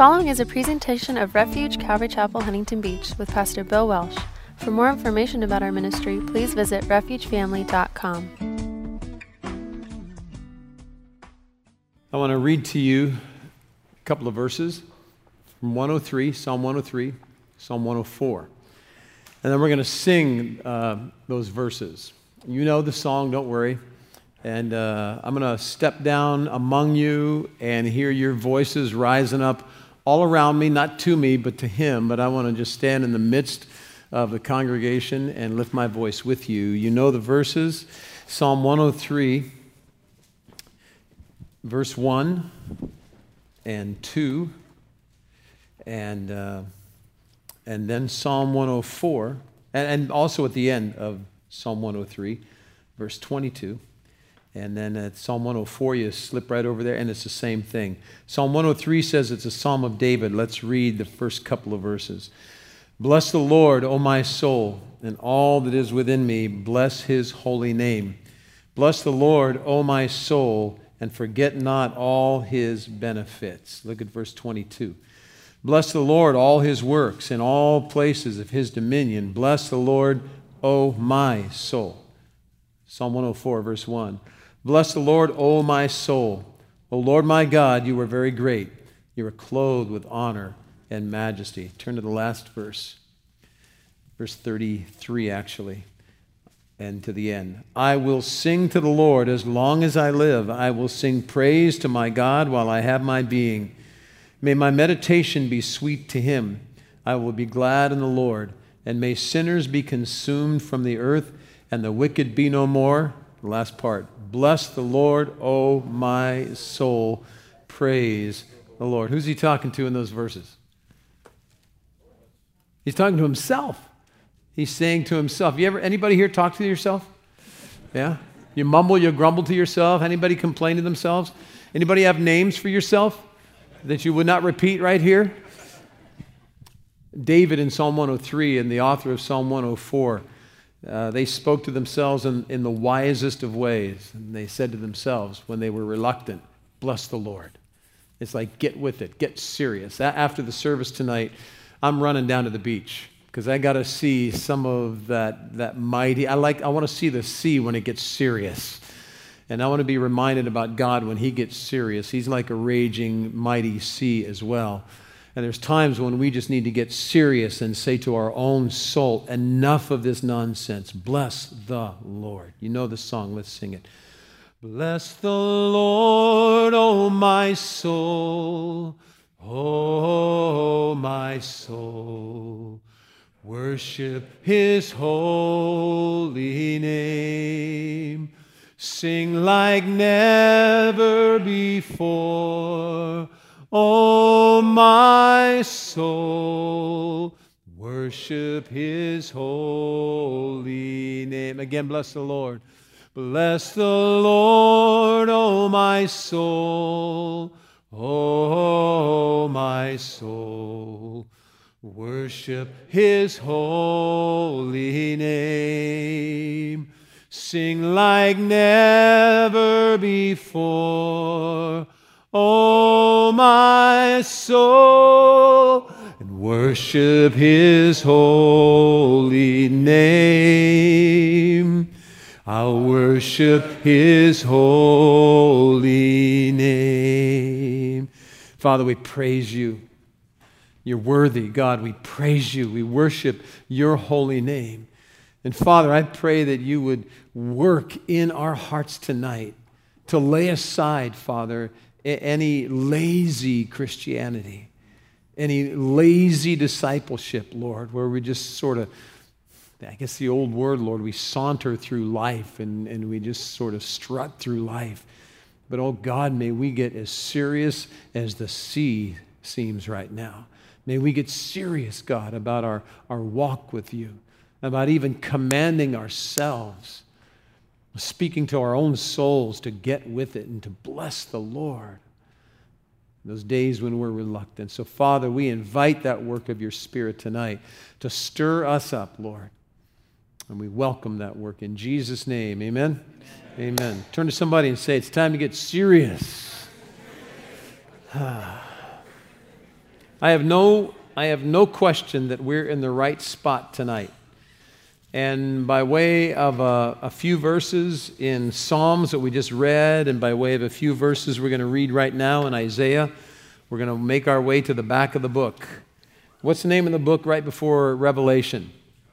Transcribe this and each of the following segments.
following is a presentation of Refuge Calvary Chapel, Huntington Beach with Pastor Bill Welsh. For more information about our ministry, please visit refugefamily.com. I want to read to you a couple of verses from 103, Psalm 103, Psalm 104. And then we're going to sing those verses. You know the song, don't worry. And I'm going to step down among you and hear your voices rising up all around me, not to me, but to Him. But I want to just stand in the midst of the congregation and lift my voice with you. You know the verses. Psalm 103, verse 1 and 2, and then Psalm 104, and also at the end of Psalm 103, verse 22. And then at Psalm 104, you slip right over there, and it's the same thing. Psalm 103 says it's a psalm of David. Let's read the first couple of verses. Bless the Lord, O my soul, and all that is within me. Bless His holy name. Bless the Lord, O my soul, and forget not all His benefits. Look at verse 22. Bless the Lord, all His works, in all places of His dominion. Bless the Lord, O my soul. Psalm 104, verse 1. Bless the Lord, O my soul. O Lord my God, you are very great. You are clothed with honor and majesty. Turn to the last verse. Verse 33, actually, and to the end. I will sing to the Lord as long as I live. I will sing praise to my God while I have my being. May my meditation be sweet to Him. I will be glad in the Lord. And may sinners be consumed from the earth and the wicked be no more. The last part. Bless the Lord, O my soul. Praise the Lord. Who's he talking to in those verses? He's talking to himself. He's saying to himself. Anybody here talk to yourself? Yeah? You mumble, you grumble to yourself. Anybody complain to themselves? Anybody have names for yourself that you would not repeat right here? David in Psalm 103 and the author of Psalm 104, they spoke to themselves in the wisest of ways. And they said to themselves when they were reluctant, bless the Lord. It's like, get with it, get serious. After the service tonight, I'm running down to the beach because I got to see some of that mighty, I want to see the sea when it gets serious. And I want to be reminded about God when He gets serious. He's like a raging, mighty sea as well. And there's times when we just need to get serious and say to our own soul, enough of this nonsense. Bless the Lord. You know the song. Let's sing it. Bless the Lord, O my soul. O my soul. Worship His holy name. Sing like never before. O my soul, worship His holy name. Again, bless the Lord. Bless the Lord, O my soul. O my soul, worship His holy name. Sing like never before. O my soul, and worship His holy name. I'll worship His holy name. Father, we praise You. You're worthy, God. We praise You. We worship Your holy name. And Father, I pray that You would work in our hearts tonight to lay aside, Father, any lazy Christianity, any lazy discipleship, Lord, where we just sort of, I guess the old word, Lord, we saunter through life and we just sort of strut through life. But, oh God, may we get as serious as the sea seems right now. May we get serious, God, about our walk with You, about even commanding ourselves, speaking to our own souls to get with it and to bless the Lord. Those days when we're reluctant. So, Father, we invite that work of Your Spirit tonight to stir us up, Lord. And we welcome that work in Jesus' name. Amen? Amen. Turn to somebody and say, it's time to get serious. I have no question that we're in the right spot tonight. And by way of a few verses in Psalms that we just read, and by way of a few verses we're going to read right now in Isaiah, we're going to make our way to the back of the book. What's the name of the book right before Revelation?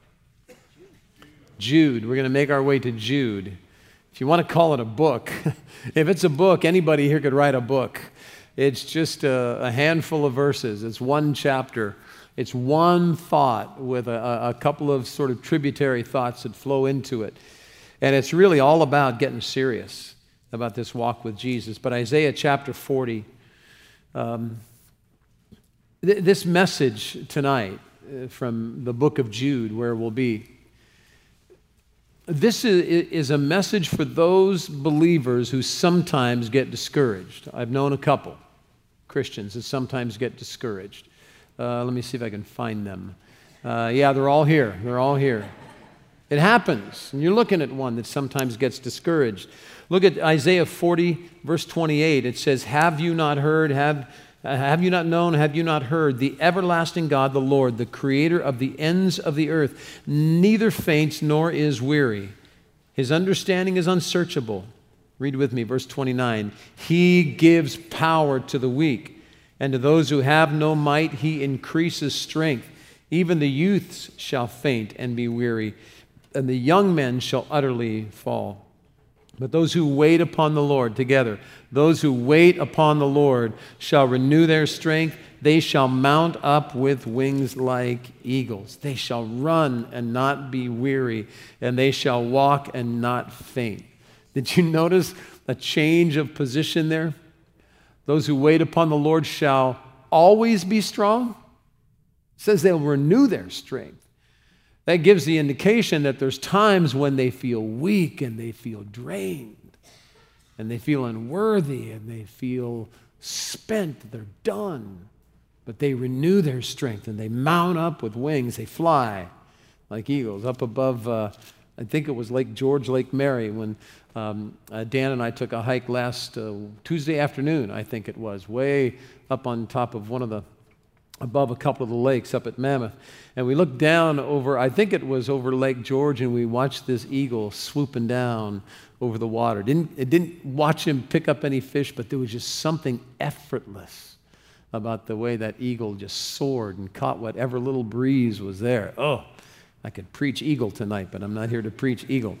Jude. We're going to make our way to Jude. If you want to call it a book, if it's a book, anybody here could write a book. It's just a handful of verses. It's one chapter. It's one thought with a couple of sort of tributary thoughts that flow into it. And it's really all about getting serious about this walk with Jesus. But Isaiah chapter 40, this message tonight from the book of Jude, where we'll be, this is a message for those believers who sometimes get discouraged. I've known a couple Christians that sometimes get discouraged. Let me see if I can find them. Yeah, they're all here. They're all here. It happens. And you're looking at one that sometimes gets discouraged. Look at Isaiah 40, verse 28. It says, have you not heard, have you not known, have you not heard, the everlasting God, the Lord, the creator of the ends of the earth, neither faints nor is weary. His understanding is unsearchable. Read with me, verse 29. He gives power to the weak, and to those who have no might, he increases strength. Even the youths shall faint and be weary, and the young men shall utterly fall. But those who wait upon the Lord, together, those who wait upon the Lord shall renew their strength. They shall mount up with wings like eagles. They shall run and not be weary, and they shall walk and not faint. Did you notice a change of position there? Those who wait upon the Lord shall always be strong. It says they'll renew their strength. That gives the indication that there's times when they feel weak and they feel drained and they feel unworthy and they feel spent, they're done. But they renew their strength and they mount up with wings. They fly like eagles up above, I think it was Lake George, Lake Mary, when Dan and I took a hike last Tuesday afternoon, I think it was, way up on top of above a couple of the lakes up at Mammoth. And we looked down over, I think it was over Lake George, and we watched this eagle swooping down over the water. It didn't watch him pick up any fish, but there was just something effortless about the way that eagle just soared and caught whatever little breeze was there. Oh, I could preach eagle tonight, but I'm not here to preach eagle.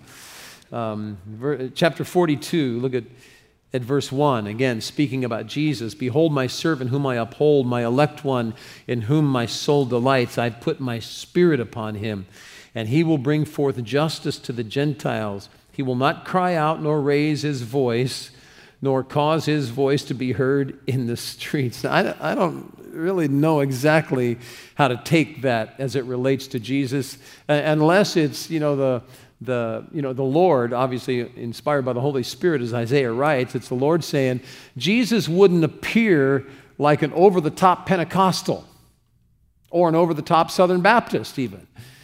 Chapter 42, look at verse 1, again, speaking about Jesus. Behold my servant whom I uphold, my elect one in whom my soul delights. I've put my spirit upon him, and he will bring forth justice to the Gentiles. He will not cry out nor raise his voice, nor cause his voice to be heard in the streets. Now, I don't really know exactly how to take that as it relates to Jesus, unless it's, the Lord, obviously inspired by the Holy Spirit, as Isaiah writes, it's the Lord saying, Jesus wouldn't appear like an over-the-top Pentecostal or an over-the-top Southern Baptist even.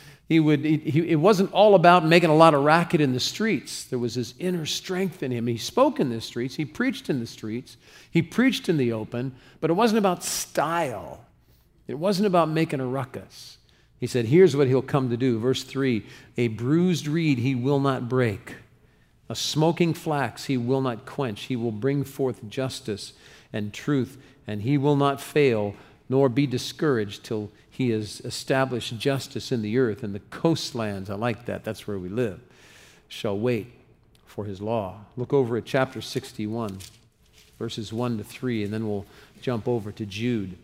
It wasn't all about making a lot of racket in the streets. There was this inner strength in him. He spoke in the streets. He preached in the streets. He preached in the open, but it wasn't about style. It wasn't about making a ruckus. He said, here's what he'll come to do. Verse 3, a bruised reed he will not break. A smoking flax he will not quench. He will bring forth justice and truth, and he will not fail, nor be discouraged till he has established justice in the earth. And the coastlands, I like that, that's where we live, shall wait for his law. Look over at chapter 61, verses 1 to 3, and then we'll jump over to Jude.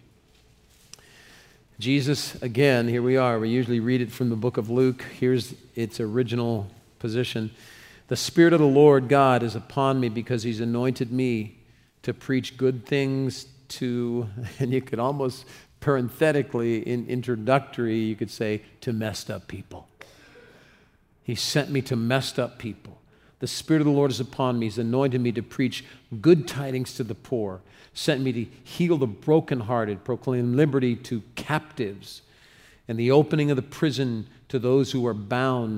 Jesus, again, here we are. We usually read it from the book of Luke. Here's its original position. The Spirit of the Lord God is upon me because he's anointed me to preach good things to, and you could almost parenthetically, in introductory, you could say, to messed up people. He sent me to messed up people. The Spirit of the Lord is upon me. He's anointed me to preach good tidings to the poor, sent me to heal the brokenhearted, proclaim liberty to captives, and the opening of the prison to those who are bound,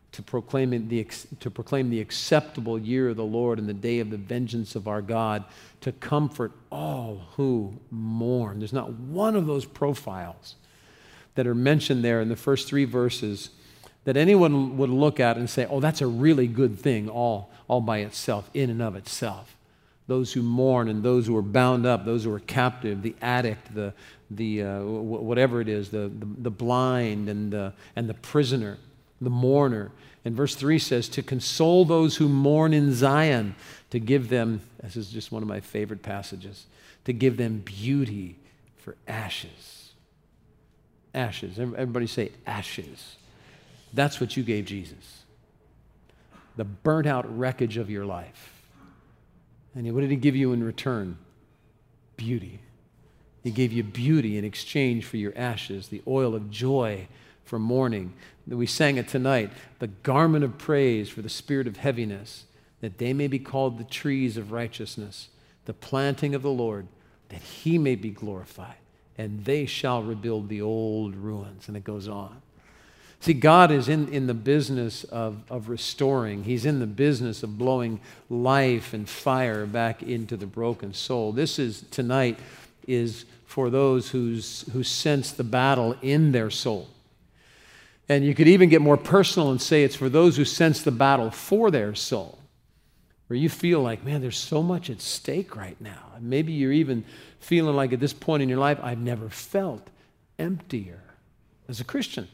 to proclaim the acceptable year of the Lord and the day of the vengeance of our God, to comfort all who mourn. There's not one of those profiles that are mentioned there in the first 3 verses that anyone would look at and say, oh, that's a really good thing all by itself, in and of itself. Those who mourn and those who are bound up, those who are captive, the addict, the whatever it is, the blind and the prisoner, the mourner. And verse 3 says, to console those who mourn in Zion, to give them, this is just one of my favorite passages, to give them beauty for ashes. Ashes. Everybody say ashes. That's what you gave Jesus. The burnt out wreckage of your life. And what did he give you in return? Beauty. He gave you beauty in exchange for your ashes, the oil of joy for mourning. We sang it tonight, the garment of praise for the spirit of heaviness, that they may be called the trees of righteousness, the planting of the Lord, that he may be glorified, and they shall rebuild the old ruins. And it goes on. See, God is in the business of restoring. He's in the business of blowing life and fire back into the broken soul. This is, tonight, is for those who sense the battle in their soul. And you could even get more personal and say it's for those who sense the battle for their soul, where you feel like, man, there's so much at stake right now. And maybe you're even feeling like at this point in your life, I've never felt emptier as a Christian.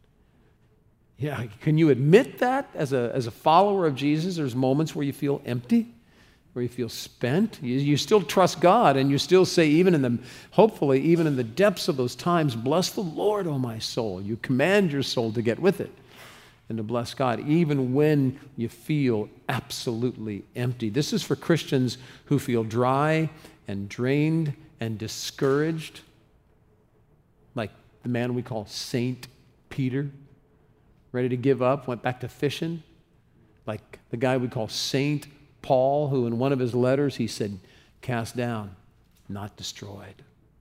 Yeah, can you admit that as a follower of Jesus? There's moments where you feel empty, where you feel spent. You still trust God, and you still say, hopefully, even in the depths of those times, bless the Lord, O my soul. You command your soul to get with it and to bless God, even when you feel absolutely empty. This is for Christians who feel dry and drained and discouraged, like the man we call Saint Peter. Ready to give up, went back to fishing, like the guy we call Saint Paul, who in one of his letters he said, cast down, not destroyed.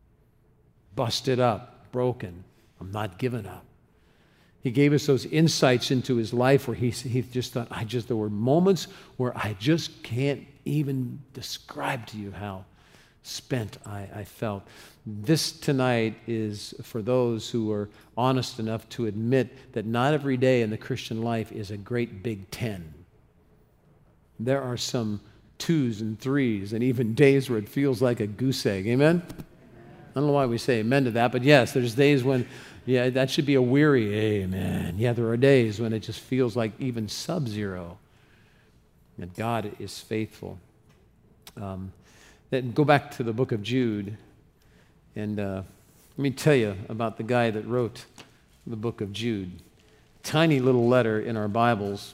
Busted up, broken, I'm not giving up. He gave us those insights into his life where he just thought, there were moments where I just can't even describe to you how spent I felt. This tonight is for those who are honest enough to admit that not every day in the Christian life is a great big 10. There are some 2s and 3s and even days where it feels like a goose egg. Amen? I don't know why we say amen to that, but yes, there's days when, that should be a weary amen. Yeah, there are days when it just feels like even sub-zero. And God is faithful. Go back to the book of Jude, and let me tell you about the guy that wrote the book of Jude. Tiny little letter in our Bibles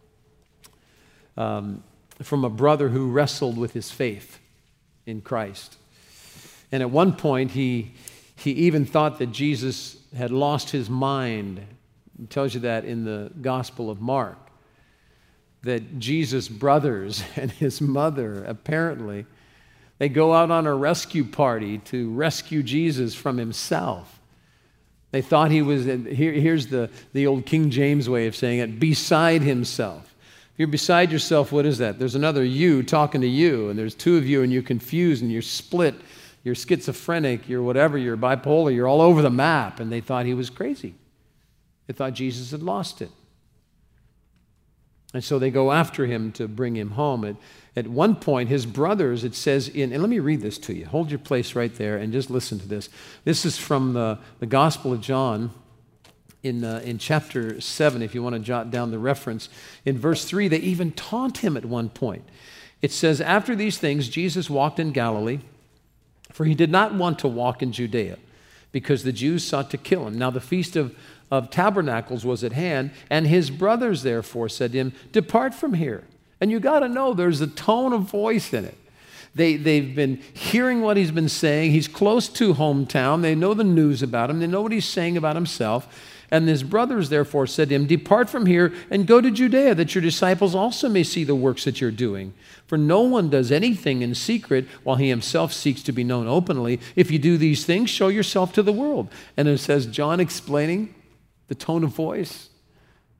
from a brother who wrestled with his faith in Christ. And at one point, he even thought that Jesus had lost his mind. It tells you that in the Gospel of Mark, that Jesus' brothers and his mother apparently, they go out on a rescue party to rescue Jesus from himself. They thought he was, here's the old King James way of saying it, beside himself. If you're beside yourself, what is that? There's another you talking to you, and there's 2 of you, and you're confused, and you're split, you're schizophrenic, you're whatever, you're bipolar, you're all over the map, and they thought he was crazy. They thought Jesus had lost it. And so they go after him to bring him home. At one point, his brothers, it says and let me read this to you. Hold your place right there and just listen to this. This is from the Gospel of John in chapter 7, if you want to jot down the reference. In verse 3, they even taunt him at one point. It says, after these things, Jesus walked in Galilee, for he did not want to walk in Judea, because the Jews sought to kill him. Now the feast of Tabernacles was at hand, and his brothers therefore said to him, depart from here. And you got to know there's a tone of voice in it. They've been hearing what he's been saying. He's close to hometown. They know the news about him. They know what he's saying about himself. And his brothers therefore said to him, depart from here and go to Judea, that your disciples also may see the works that you're doing. For no one does anything in secret while he himself seeks to be known openly. If you do these things, show yourself to the world. And it says, John explaining the tone of voice.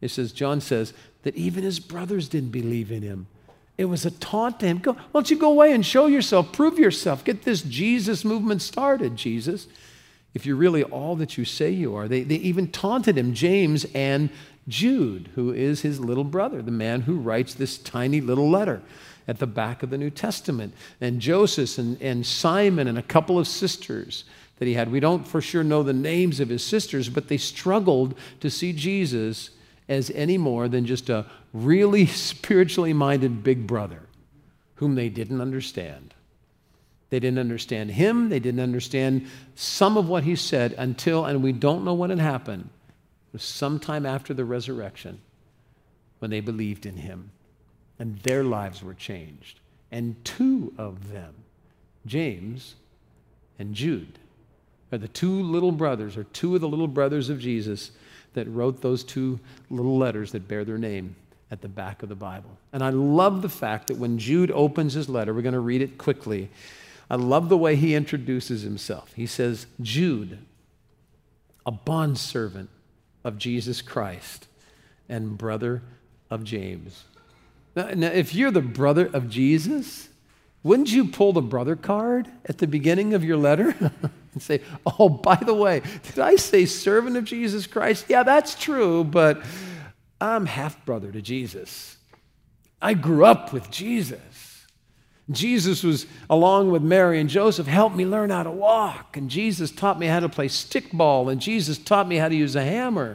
It says, John says, that even his brothers didn't believe in him. It was a taunt to him. Why don't you go away and show yourself, prove yourself, get this Jesus movement started, Jesus. If you're really all that you say you are. They even taunted him, James and Jude, who is his little brother, the man who writes this tiny little letter at the back of the New Testament, and Joseph and Simon and a couple of sisters that he had. We don't for sure know the names of his sisters, but they struggled to see Jesus as any more than just a really spiritually minded big brother whom they didn't understand. They didn't understand him. They didn't understand some of what he said until, and we don't know when it happened, it was sometime after the resurrection when they believed in him and their lives were changed. And two of them, James and Jude, are the two little brothers, or two of the little brothers of Jesus that wrote those two little letters that bear their name at the back of the Bible. And I love the fact that when Jude opens his letter, we're going to read it quickly. I love the way he introduces himself. He says, Jude, a bondservant of Jesus Christ and brother of James. Now, if you're the brother of Jesus, wouldn't you pull the brother card at the beginning of your letter and say, oh, by the way, did I say servant of Jesus Christ? Yeah, that's true, but I'm half-brother to Jesus. I grew up with Jesus. Jesus was, along with Mary and Joseph, helped me learn how to walk. And Jesus taught me how to play stickball. And Jesus taught me how to use a hammer.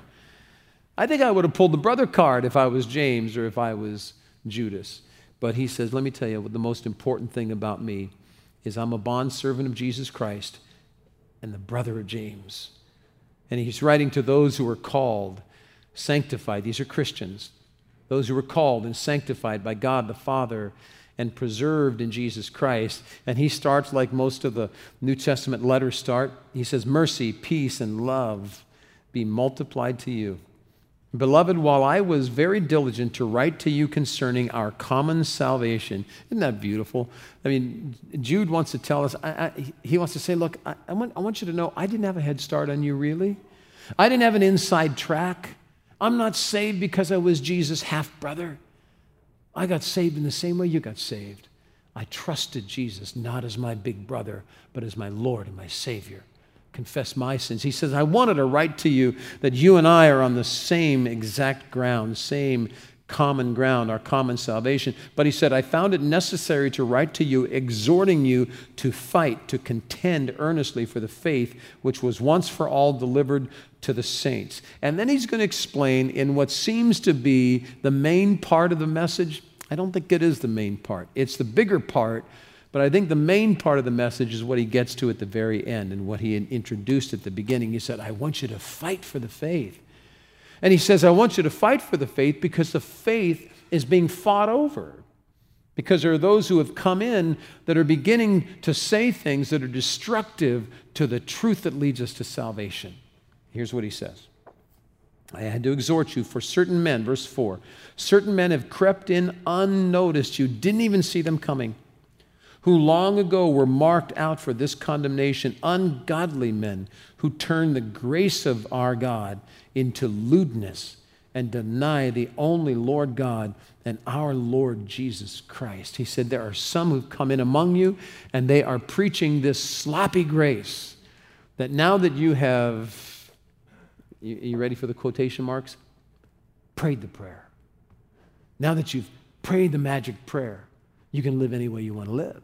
I think I would have pulled the brother card if I was James or if I was Judas. But he says, let me tell you what the most important thing about me is I'm a bondservant of Jesus Christ and the brother of James. And he's writing to those who are called, sanctified. These are Christians. Those who are called and sanctified by God the Father and preserved in Jesus Christ. And he starts like most of the New Testament letters start. He says, mercy, peace, and love be multiplied to you. Beloved, while I was very diligent to write to you concerning our common salvation, isn't that beautiful? I mean, Jude wants to tell us, he wants to say, look, I want you to know I didn't have a head start on you, really. I didn't have an inside track. I'm not saved because I was Jesus' half-brother. I got saved in the same way you got saved. I trusted Jesus, not as my big brother, but as my Lord and my Savior. Confess my sins. He says, I wanted to write to you that you and I are on the same exact ground, same common ground, our common salvation. But he said, I found it necessary to write to you, exhorting you to fight, to contend earnestly for the faith which was once for all delivered to the saints. And then he's going to explain in what seems to be the main part of the message. I don't think it is the main part. It's the bigger part. But I think the main part of the message is what he gets to at the very end and what he introduced at the beginning. He said, I want you to fight for the faith. And he says, I want you to fight for the faith because the faith is being fought over. Because there are those who have come in that are beginning to say things that are destructive to the truth that leads us to salvation. Here's what he says. I had to exhort you, for certain men, verse 4, certain men have crept in unnoticed. You didn't even see them coming, who long ago were marked out for this condemnation, ungodly men who turn the grace of our God into lewdness and deny the only Lord God and our Lord Jesus Christ. He said, there are some who've come in among you, and they are preaching this sloppy grace, that now that you have, you ready for the quotation marks? Prayed the prayer. Now that you've prayed the magic prayer, you can live any way you want to live.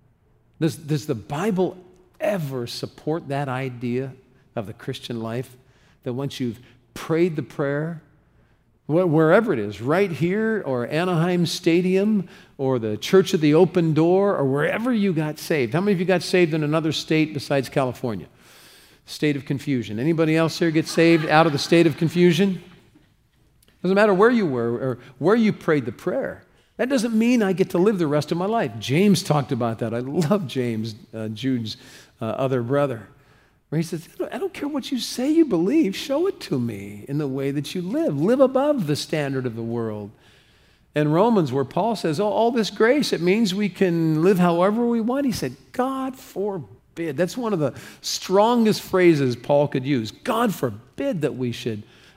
Does the Bible ever support that idea of the Christian life? That once you've prayed the prayer, wherever it is, right here or Anaheim Stadium or the Church of the Open Door or wherever you got saved. How many of you got saved in another state besides California? State of confusion. Anybody else here get saved out of the state of confusion? Doesn't matter where you were or where you prayed the prayer. That doesn't mean I get to live the rest of my life. James talked about that. I love James, Jude's other brother, where he says, I don't care what you say you believe. Show it to me in the way that you live. Live above the standard of the world. In Romans, where Paul says, all this grace, it means we can live however we want. He said, God forbid. That's one of the strongest phrases Paul could use. God forbid that we should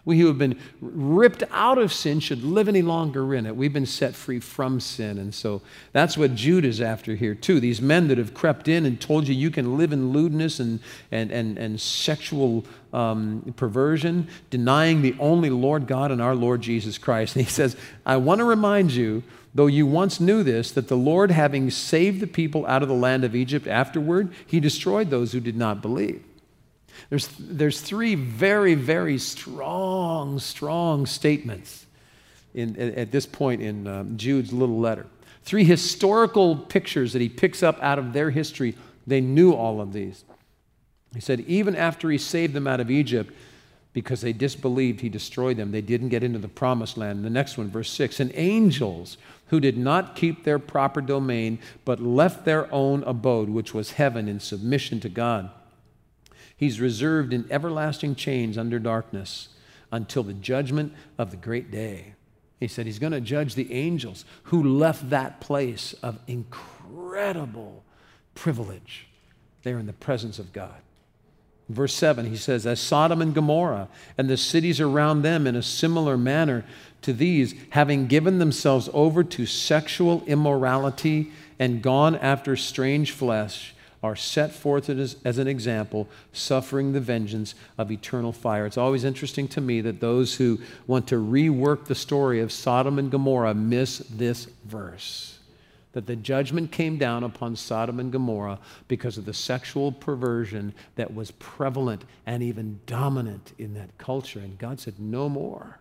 We who have been ripped out of sin should live any longer in it. We've been set free from sin. And so that's what Jude is after here too. These men that have crept in and told you can live in lewdness and sexual perversion, denying the only Lord God and our Lord Jesus Christ. And he says, I want to remind you, though you once knew this, that the Lord, having saved the people out of the land of Egypt afterward, he destroyed those who did not believe. There's three very, very strong statements at this point in Jude's little letter. Three historical pictures that he picks up out of their history. They knew all of these. He said, even after he saved them out of Egypt, because they disbelieved, he destroyed them. They didn't get into the promised land. The next one, verse 6, and angels who did not keep their proper domain, but left their own abode, which was heaven, in submission to God. He's reserved in everlasting chains under darkness until the judgment of the great day. He said he's going to judge the angels who left that place of incredible privilege there in the presence of God. Verse 7, he says, as Sodom and Gomorrah and the cities around them in a similar manner to these, having given themselves over to sexual immorality and gone after strange flesh, are set forth as an example, suffering the vengeance of eternal fire. It's always interesting to me that those who want to rework the story of Sodom and Gomorrah miss this verse. That the judgment came down upon Sodom and Gomorrah because of the sexual perversion that was prevalent and even dominant in that culture. And God said, no more.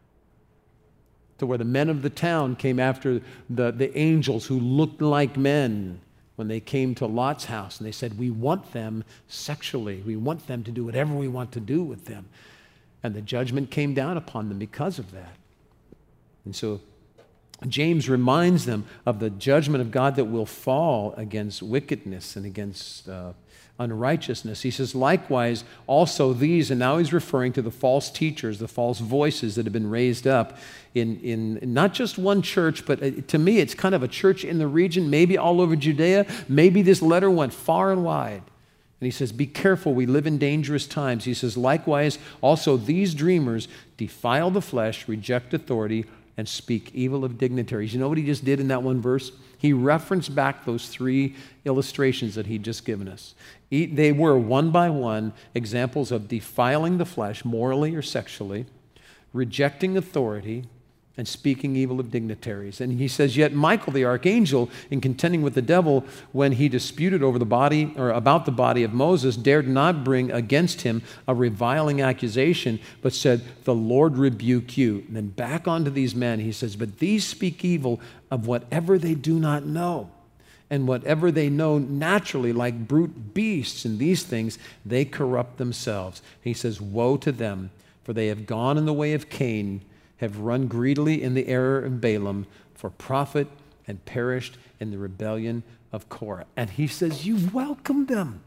To where the men of the town came after the angels who looked like men when they came to Lot's house, and they said, we want them sexually. We want them to do whatever we want to do with them. And the judgment came down upon them because of that. And so James reminds them of the judgment of God that will fall against wickedness and against unrighteousness. He says, likewise, also these, and now he's referring to the false teachers, the false voices that have been raised up in not just one church, but to me, it's kind of a church in the region, maybe all over Judea. Maybe this letter went far and wide. And he says, be careful, we live in dangerous times. He says, likewise, also these dreamers defile the flesh, reject authority, and speak evil of dignitaries. You know what he just did in that one verse? He referenced back those three illustrations that he'd just given us. They were, one by one, examples of defiling the flesh, morally or sexually, rejecting authority, and speaking evil of dignitaries. And he says, yet Michael the archangel, in contending with the devil when he disputed over the body, or about the body of Moses, dared not bring against him a reviling accusation, but said, the Lord rebuke you. And then back onto these men, he says, but these speak evil of whatever they do not know. And whatever they know naturally, like brute beasts and these things, they corrupt themselves. He says, woe to them, for they have gone in the way of Cain, have run greedily in the error of Balaam for profit, and perished in the rebellion of Korah. And he says, you welcomed them.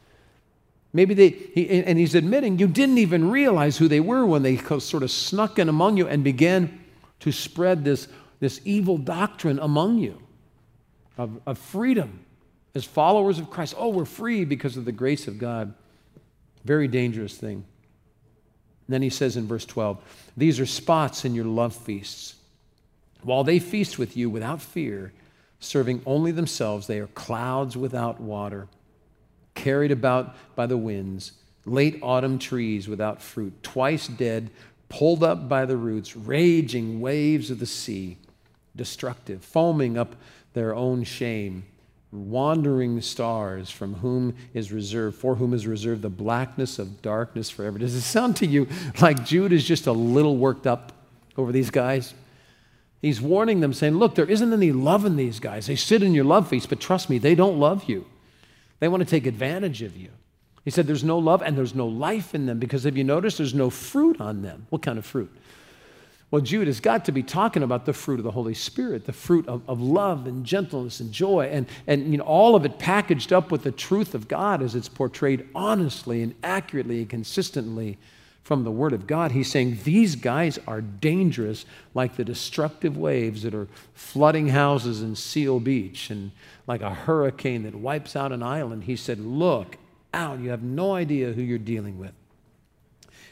Maybe and he's admitting you didn't even realize who they were when they sort of snuck in among you and began to spread this evil doctrine among you of freedom as followers of Christ. Oh, we're free because of the grace of God. Very dangerous thing. And then he says in verse 12, these are spots in your love feasts. While they feast with you without fear, serving only themselves, they are clouds without water, carried about by the winds, late autumn trees without fruit, twice dead, pulled up by the roots, raging waves of the sea, destructive, foaming up their own shame, wandering stars for whom is reserved the blackness of darkness forever. Does it sound to you like Jude is just a little worked up over these guys? He's warning them, saying, look, there isn't any love in these guys. They sit in your love feast, but trust me, they don't love you. They want to take advantage of you. He said there's no love and there's no life in them, because have you noticed there's no fruit on them? What kind of fruit? Well, Jude has got to be talking about the fruit of the Holy Spirit, the fruit of love and gentleness and joy, and all of it packaged up with the truth of God as it's portrayed honestly and accurately and consistently from the Word of God. He's saying these guys are dangerous, like the destructive waves that are flooding houses in Seal Beach, and like a hurricane that wipes out an island. He said, look out, you have no idea who you're dealing with.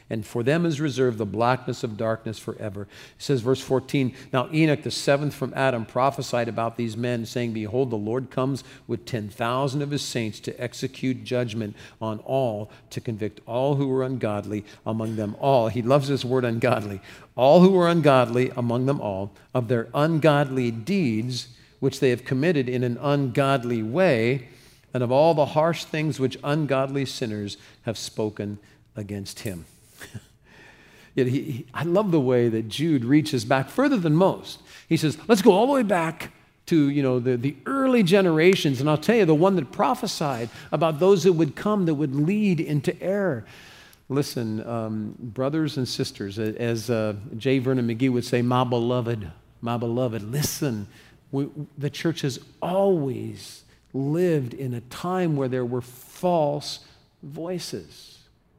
and for them is reserved the blackness of darkness forever. It says, verse 14, now Enoch, the seventh from Adam, prophesied about these men, saying, behold, the Lord comes with 10,000 of his saints to execute judgment on all, to convict all who are ungodly among them all. He loves this word ungodly. All who are ungodly among them all, of their ungodly deeds, which they have committed in an ungodly way, and of all the harsh things which ungodly sinners have spoken against him. Yet I love the way that Jude reaches back further than most. He says, let's go all the way back to the early generations, and I'll tell you, the one that prophesied about those that would come that would lead into error. Listen, brothers and sisters, as J. Vernon McGee would say, my beloved, listen, the church has always lived in a time where there were false voices.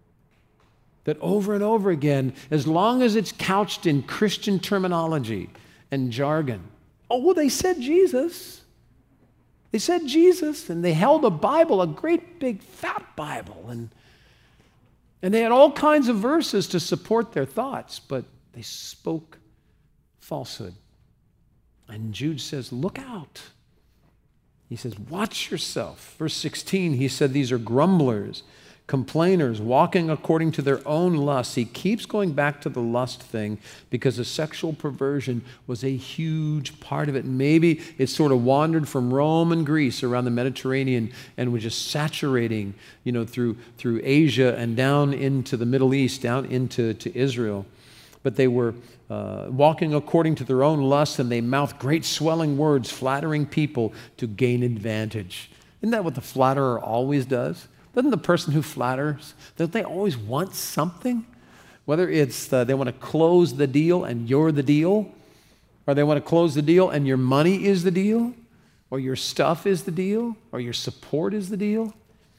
That over and over again, as long as it's couched in Christian terminology and jargon, oh, well, they said Jesus. They said Jesus, and they held a Bible, a great big fat Bible, and they had all kinds of verses to support their thoughts, but they spoke falsehood. And Jude says, look out. He says, watch yourself. Verse 16, he said, these are grumblers, complainers, walking according to their own lusts. He keeps going back to the lust thing because the sexual perversion was a huge part of it. Maybe it sort of wandered from Rome and Greece around the Mediterranean and was just saturating, through Asia and down into the Middle East, down into Israel. But they were walking according to their own lusts, and they mouthed great swelling words, flattering people to gain advantage. Isn't that what the flatterer always does? Doesn't the person who flatters, don't they always want something? Whether it's they want to close the deal and you're the deal, or they want to close the deal and your money is the deal, or your stuff is the deal, or your support is the deal.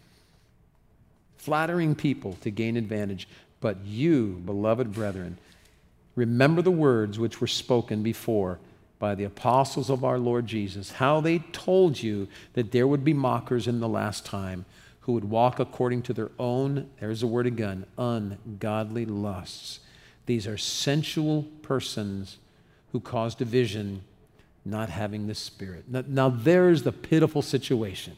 Flattering people to gain advantage. But you, beloved brethren, remember the words which were spoken before by the apostles of our Lord Jesus, how they told you that there would be mockers in the last time who would walk according to their own, there's the word again, ungodly lusts. These are sensual persons who cause division, not having the Spirit. Now there's the pitiful situation.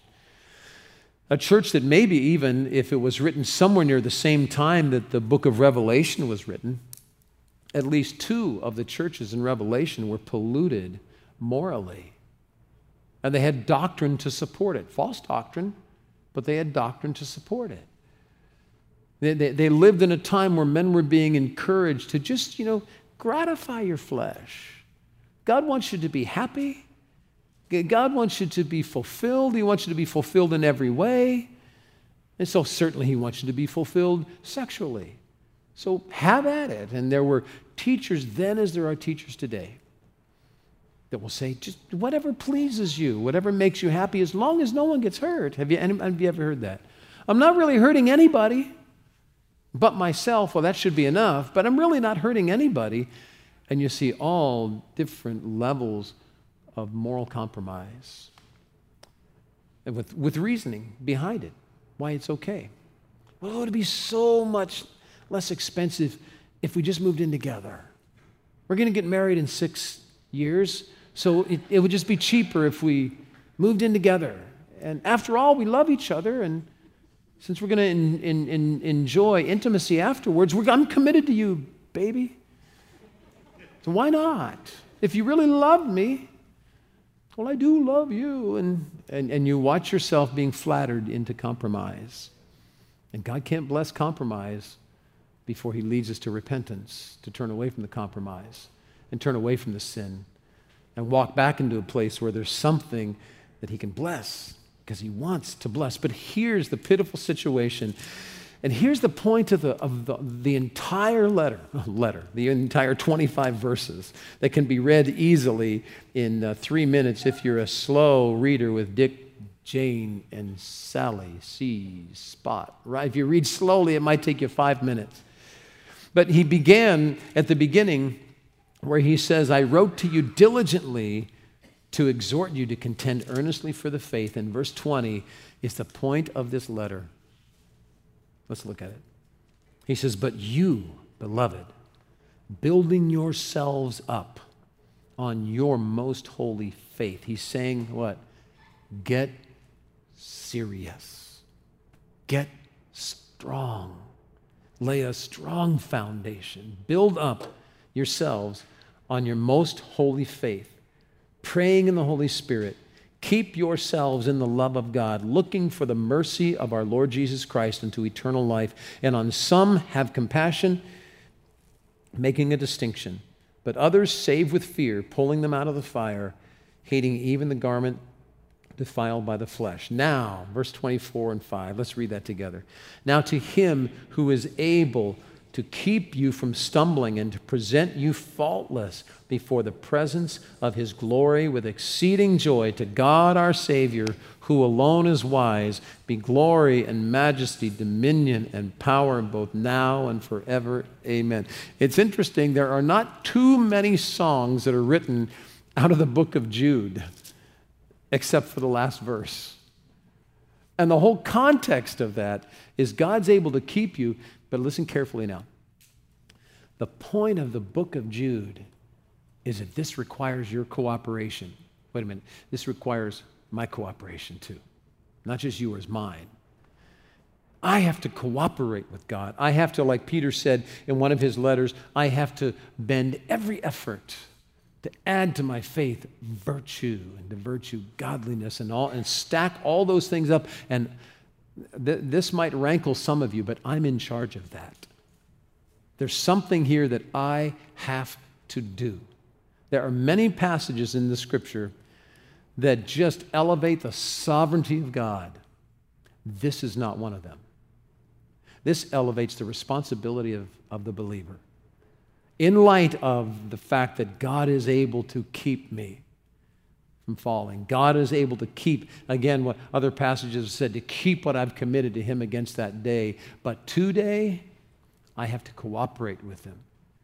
A church that maybe even if it was written somewhere near the same time that the book of Revelation was written, at least two of the churches in Revelation were polluted morally. And they had doctrine to support it. False doctrine, but they had doctrine to support it. They lived in a time where men were being encouraged to just, gratify your flesh. God wants you to be happy. God wants you to be fulfilled. He wants you to be fulfilled in every way. And so certainly He wants you to be fulfilled sexually. So have at it. And there were teachers then as there are teachers today that will say, just whatever pleases you, whatever makes you happy, as long as no one gets hurt. Have you ever heard that? I'm not really hurting anybody but myself. Well, that should be enough, but I'm really not hurting anybody. And you see all different levels of moral compromise and with reasoning behind it, why it's okay. Well, it would be so much less expensive if we just moved in together. We're going to get married in 6 years, so it would just be cheaper if we moved in together. And after all, we love each other, and since we're going to enjoy intimacy afterwards, I'm committed to you, baby. So why not? If you really love me, well, I do love you. And you watch yourself being flattered into compromise. And God can't bless compromise before He leads us to repentance, to turn away from the compromise and turn away from the sin and walk back into a place where there's something that He can bless because He wants to bless. But here's the pitiful situation. And here's the point of the entire letter, the entire 25 verses that can be read easily in 3 minutes if you're a slow reader with Dick, Jane, and Sally, C, Spot. Right? If you read slowly, it might take you 5 minutes. But he began at the beginning where he says, I wrote to you diligently to exhort you to contend earnestly for the faith. And verse 20 is the point of this letter. Let's look at it. He says, but you, beloved, building yourselves up on your most holy faith. He's saying what? Get serious. Get strong. Lay a strong foundation. Build up yourselves on your most holy faith, praying in the Holy Spirit. Keep yourselves in the love of God, looking for the mercy of our Lord Jesus Christ unto eternal life. And on some have compassion, making a distinction, but others save with fear, pulling them out of the fire, hating even the garment defiled by the flesh. Now, verse 24 and 5, let's read that together. Now to him who is able to keep you from stumbling and to present you faultless before the presence of his glory with exceeding joy, to God our Savior, who alone is wise, be glory and majesty, dominion and power both now and forever. Amen. It's interesting, there are not too many songs that are written out of the book of Jude, except for the last verse. And the whole context of that is God's able to keep you. But listen carefully now. The point of the book of Jude is that this requires your cooperation. Wait a minute. This requires my cooperation too. Not just yours, mine. I have to cooperate with God. I have to, like Peter said in one of his letters, I have to bend every effort to add to my faith virtue, and to virtue godliness, and stack all those things up. And this might rankle some of you, but I'm in charge of that. There's something here that I have to do. There are many passages in the Scripture that just elevate the sovereignty of God. This is not one of them. This elevates the responsibility of the believer. In light of the fact that God is able to keep me from falling. God is able to keep, again, what other passages have said, to keep what I've committed to him against that day. But today, I have to cooperate with him.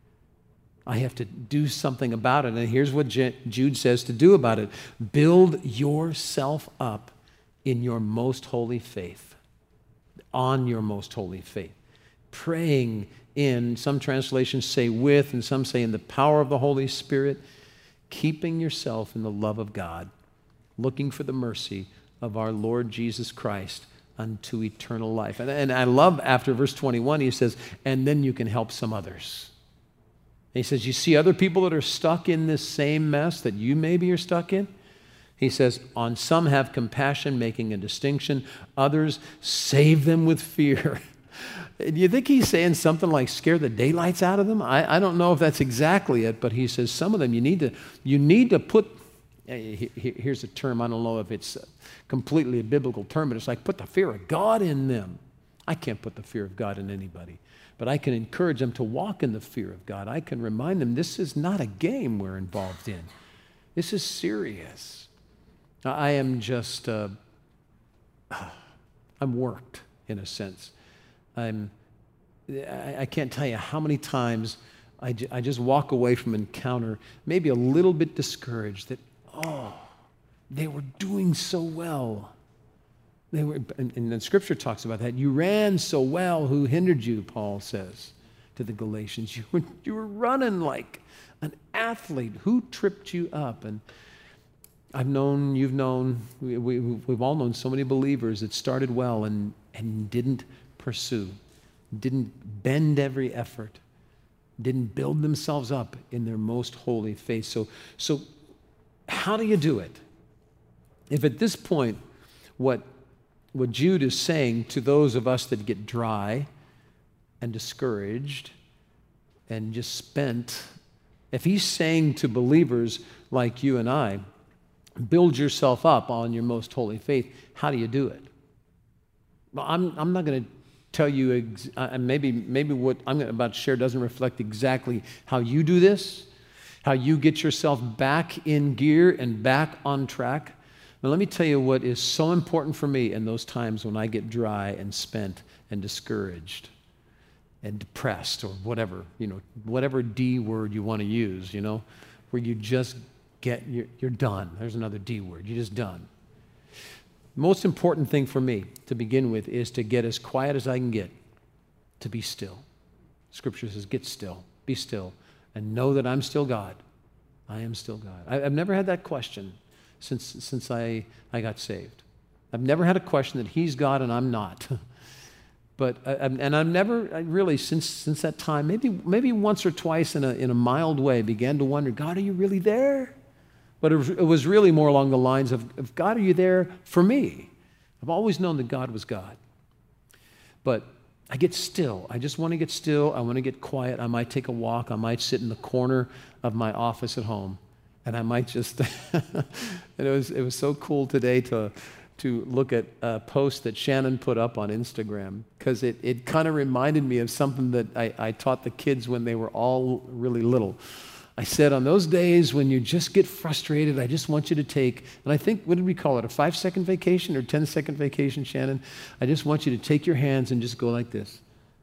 I have to do something about it. And here's what Jude says to do about it. Build yourself up in your most holy faith, on your most holy faith. Praying in, some translations say with, and some say in the power of the Holy Spirit, keeping yourself in the love of God, looking for the mercy of our Lord Jesus Christ unto eternal life. And I love after verse 21, he says, and then you can help some others. And he says, you see other people that are stuck in this same mess that you maybe are stuck in? He says, on some have compassion, making a distinction. Others save them with fear. Do you think he's saying something like scare the daylights out of them? I don't know if that's exactly it, but he says some of them you need to put, here's a term, I don't know if it's completely a biblical term, but it's like put the fear of God in them. I can't put the fear of God in anybody, but I can encourage them to walk in the fear of God. I can remind them this is not a game we're involved in. This is serious. I am just, I'm worked in a sense. I can't tell you how many times I just walk away from an encounter, maybe a little bit discouraged that, they were doing so well. They were, and the Scripture talks about that. You ran so well, who hindered you, Paul says to the Galatians. You were running like an athlete. Who tripped you up? And I've known, you've known, we've all known so many believers that started well and didn't pursue, didn't bend every effort, didn't build themselves up in their most holy faith. So how do you do it? If at this point, what Jude is saying to those of us that get dry and discouraged and just spent, if he's saying to believers like you and I, build yourself up on your most holy faith, how do you do it? Well, I'm not going to tell you, maybe what I'm about to share doesn't reflect exactly how you do this, how you get yourself back in gear and back on track. Now, let me tell you what is so important for me in those times when I get dry and spent and discouraged and depressed or whatever, whatever D word you want to use, where you just you're done. There's another D word. You're just done. The most important thing for me to begin with is to get as quiet as I can get, to be still. Scripture says, get still, be still, and know that I'm still God. I am still God. I've never had that question since I got saved. I've never had a question that he's God and I'm not. But and I've never really since that time, maybe once or twice in a mild way, began to wonder, God, are you really there? But it was really more along the lines of God, are you there for me? I've always known that God was God. But I get still. I just want to get still. I want to get quiet. I might take a walk. I might sit in the corner of my office at home, and I might just. And it was so cool today to look at a post that Shannon put up on Instagram, because it kind of reminded me of something that I taught the kids when they were all really little. I said, on those days when you just get frustrated, I just want you to take, and I think, what did we call it, a 5-second vacation or 10-second vacation, Shannon? I just want you to take your hands and just go like this.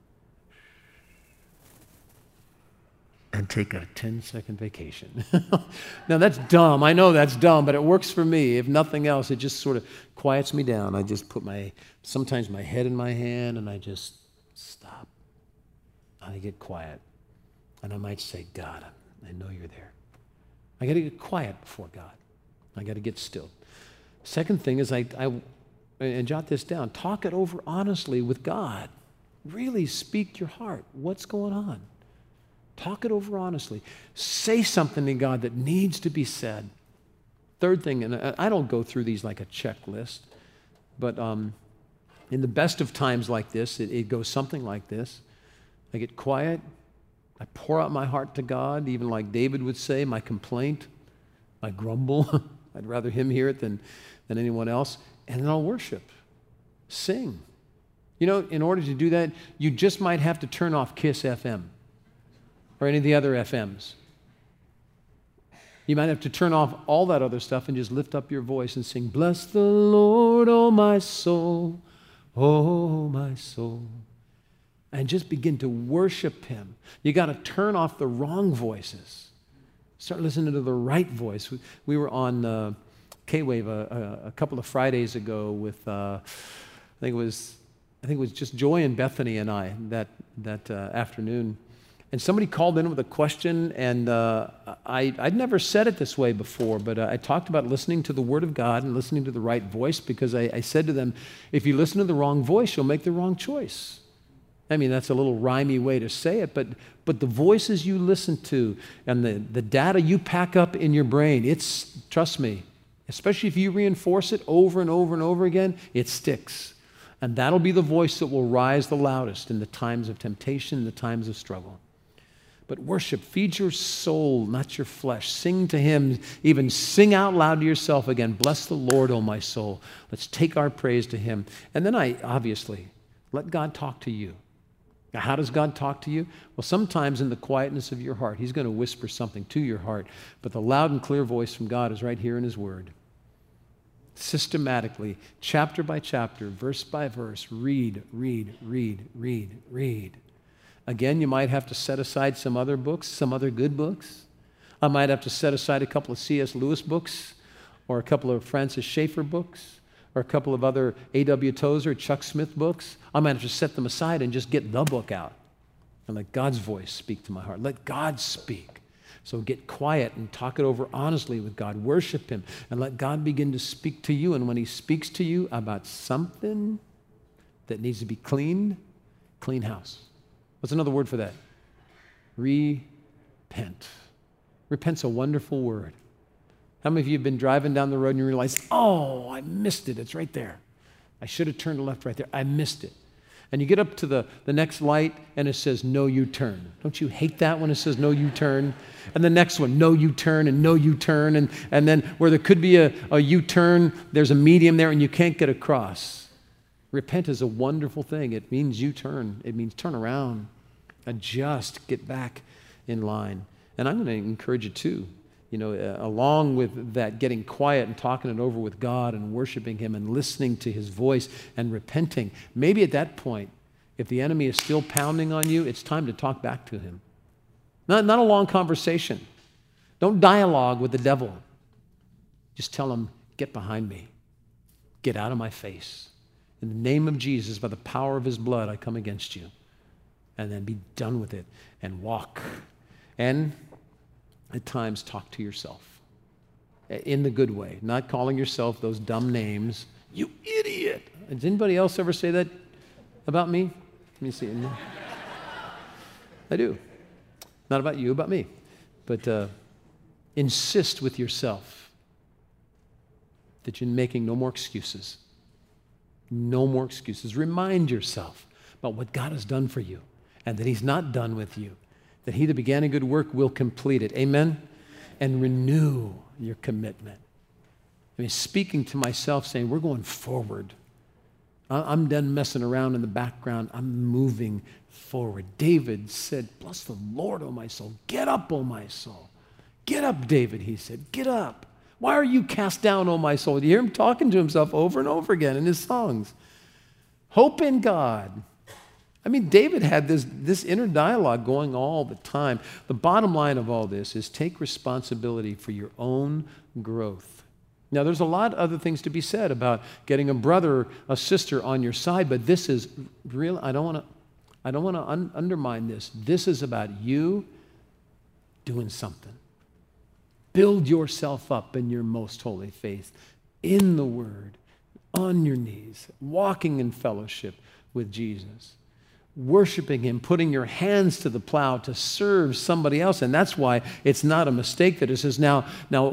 And take a 10-second vacation. Now that's dumb. I know that's dumb, but it works for me. If nothing else, it just sort of quiets me down. I just put sometimes my head in my hand, and I just stop. I get quiet. And I might say, God, I know you're there. I got to get quiet before God. I got to get still. Second thing is and jot this down, talk it over honestly with God. Really speak your heart. What's going on? Talk it over honestly. Say something to God that needs to be said. Third thing, and I don't go through these like a checklist, but in the best of times like this, it goes something like this. I get quiet. I pour out my heart to God, even like David would say, my complaint, my grumble. I'd rather him hear it than anyone else. And then I'll worship, sing. You know, in order to do that, you just might have to turn off Kiss FM or any of the other FMs. You might have to turn off all that other stuff and just lift up your voice and sing, bless the Lord, oh my soul, oh my soul. And just begin to worship him. You got to turn off the wrong voices. Start listening to the right voice. We were on K-Wave a couple of Fridays ago with, I think it was just Joy and Bethany and I that afternoon. And somebody called in with a question, and I'd never said it this way before, but I talked about listening to the Word of God and listening to the right voice, because I said to them, if you listen to the wrong voice, you'll make the wrong choice. I mean, that's a little rhymey way to say it, but the voices you listen to and the data you pack up in your brain, trust me, especially if you reinforce it over and over and over again, it sticks. And that'll be the voice that will rise the loudest in the times of temptation, in the times of struggle. But worship, feed your soul, not your flesh. Sing to him, even sing out loud to yourself again, bless the Lord, O my soul. Let's take our praise to him. And then obviously, let God talk to you. Now, how does God talk to you? Well, sometimes in the quietness of your heart, he's going to whisper something to your heart. But the loud and clear voice from God is right here in his word. Systematically, chapter by chapter, verse by verse, read. Again, you might have to set aside some other books, some other good books. I might have to set aside a couple of C.S. Lewis books or a couple of Francis Schaeffer books, or a couple of other A.W. Tozer, Chuck Smith books. I might have to set them aside and just get the book out and let God's voice speak to my heart. Let God speak. So get quiet and talk it over honestly with God. Worship him and let God begin to speak to you. And when he speaks to you about something that needs to be cleaned, clean house. What's another word for that? Repent. Repent's a wonderful word. How many of you have been driving down the road and you realize, oh, I missed it. It's right there. I should have turned left right there. I missed it. And you get up to the next light and it says, no U-turn. Don't you hate that when it says no U-turn? And the next one, no U-turn and no U-turn. And then where there could be a U-turn, there's a medium there and you can't get across. Repent is a wonderful thing. It means U-turn. It means turn around, adjust, get back in line. And I'm going to encourage you too. You know, along with that, getting quiet and talking it over with God and worshiping him and listening to his voice and repenting. Maybe at that point, if the enemy is still pounding on you, it's time to talk back to him. Not a long conversation. Don't dialogue with the devil. Just tell him, get behind me. Get out of my face. In the name of Jesus, by the power of his blood, I come against you. and then be done with it and walk. And at times talk to yourself in the good way, not calling yourself those dumb names. You idiot. Does anybody else ever say that about me? Let me see. I do. Not about you, about me. But insist with yourself that you're making no more excuses. No more excuses. Remind yourself about what God has done for you and that He's not done with you, that He that began a good work will complete it. Amen? And renew your commitment. I mean, speaking to myself, saying, we're going forward. I'm done messing around in the background. I'm moving forward. David said, bless the Lord, O my soul. Get up, O my soul. Get up, David, he said. Get up. Why are you cast down, O my soul? You hear him talking to himself over and over again in his songs. Hope in God. I mean, David had this inner dialogue going all the time. The bottom line of all this is take responsibility for your own growth. Now, there's a lot of other things to be said about getting a brother, a sister on your side, but this is real. I don't want to undermine this. This is about you doing something. Build yourself up in your most holy faith, in the Word, on your knees, walking in fellowship with Jesus, worshiping Him, putting your hands to the plow to serve somebody else. And that's why it's not a mistake that it says, now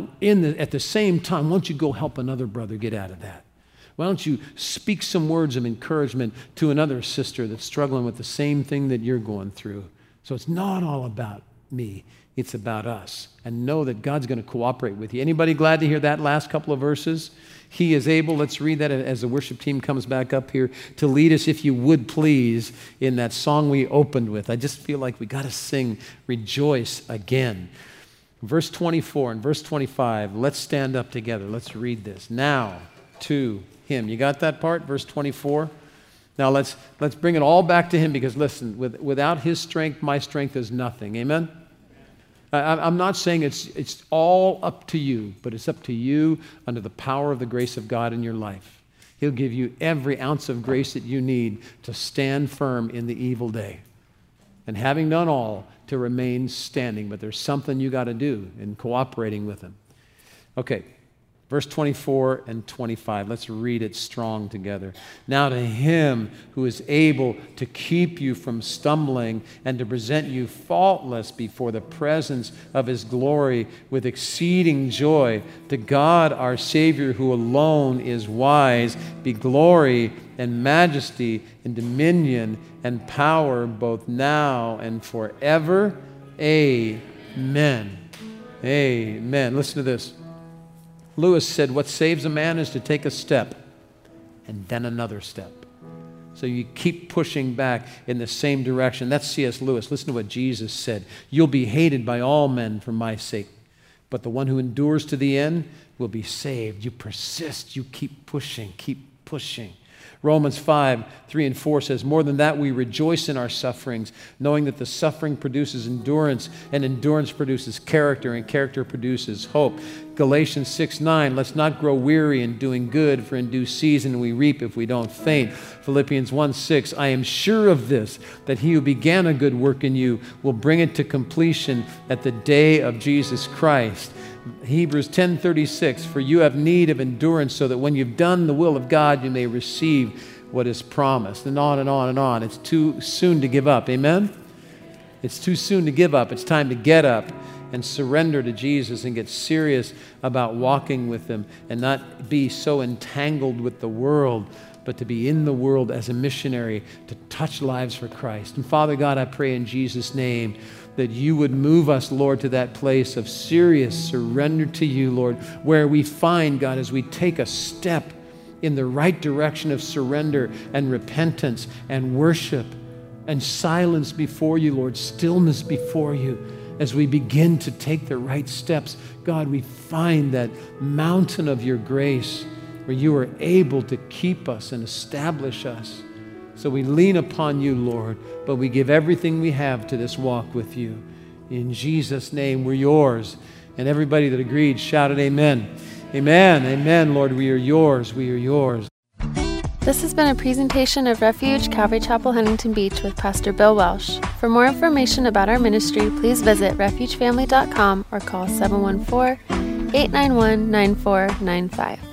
at the same time, why don't you go help another brother get out of that? Why don't you speak some words of encouragement to another sister that's struggling with the same thing that you're going through? So it's not all about me. It's about us. And know that God's going to cooperate with you. Anybody glad to hear that last couple of verses? He is able, let's read that as the worship team comes back up here, to lead us, if you would please, in that song we opened with. I just feel like we got to sing Rejoice again. Verse 24 and verse 25, let's stand up together. Let's read this. Now to Him. You got that part? Verse 24. Now let's bring it all back to Him, because listen, without His strength, my strength is nothing. Amen? I'm not saying it's all up to you, but it's up to you under the power of the grace of God in your life. He'll give you every ounce of grace that you need to stand firm in the evil day. And having done all, to remain standing. But there's something you got to do in cooperating with Him. Okay. Verse 24 and 25, let's read it strong together. Now to Him who is able to keep you from stumbling and to present you faultless before the presence of His glory with exceeding joy, to God our Savior, who alone is wise, be glory and majesty and dominion and power both now and forever. Amen. Amen. Listen to this. Lewis said, what saves a man is to take a step and then another step. So you keep pushing back in the same direction. That's C.S. Lewis. Listen to what Jesus said. You'll be hated by all men for my sake, but the one who endures to the end will be saved. You persist. You keep pushing. Keep pushing. Romans 5, 3 and 4 says, more than that, we rejoice in our sufferings, knowing that the suffering produces endurance, and endurance produces character, and character produces hope. Galatians 6, 9, let's not grow weary in doing good, for in due season we reap if we don't faint. Philippians 1, 6, I am sure of this, that He who began a good work in you will bring it to completion at the day of Jesus Christ. Hebrews 10:36, for you have need of endurance, so that when you've done the will of God, you may receive what is promised. And on and on and on. It's too soon to give up. Amen? It's too soon to give up. It's time to get up and surrender to Jesus and get serious about walking with Him and not be so entangled with the world, but to be in the world as a missionary to touch lives for Christ. And Father God, I pray in Jesus' name that you would move us, Lord, to that place of serious surrender to you, Lord, where we find, God, as we take a step in the right direction of surrender and repentance and worship and silence before you, Lord, stillness before you, as we begin to take the right steps, God, we find that mountain of your grace where you are able to keep us and establish us. So we lean upon you, Lord, but we give everything we have to this walk with you. In Jesus' name, we're yours. And everybody that agreed shouted amen. Amen. Amen, Lord, we are yours. We are yours. This has been a presentation of Refuge Calvary Chapel, Huntington Beach with Pastor Bill Welsh. For more information about our ministry, please visit refugefamily.com or call 714-891-9495.